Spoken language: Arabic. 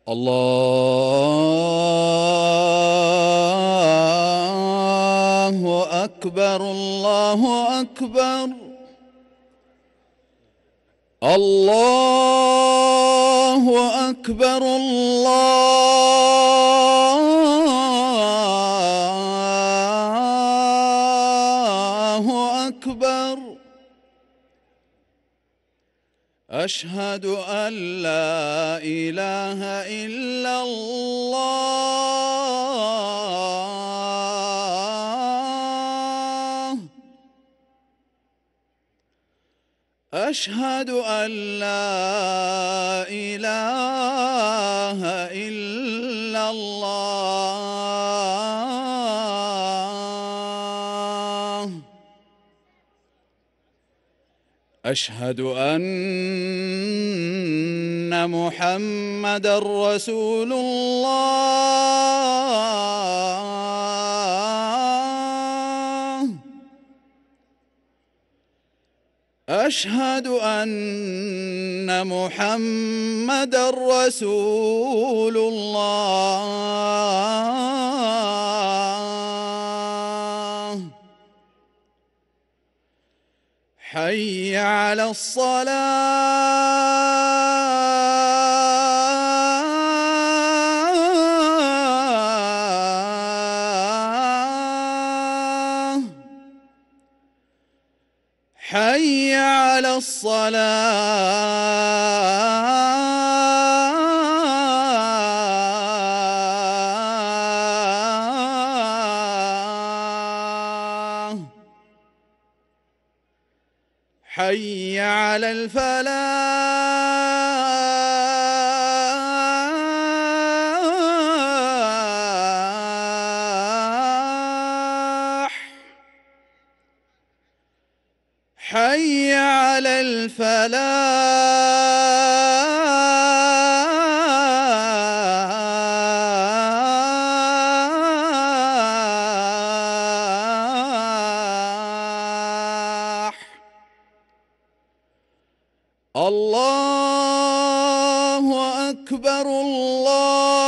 الله أكبر الله أكبر الله أكبر الله أكبر. أشهد أن لا إله إلا الله. أشهد أن لا إله إلا الله. أشهد أن محمدًا رسول الله. أشهد أن محمدًا رسول الله. حي على الصلاة. حي على الصلاة. حي على الفلاح. حي على الفلاح. الله أكبر الله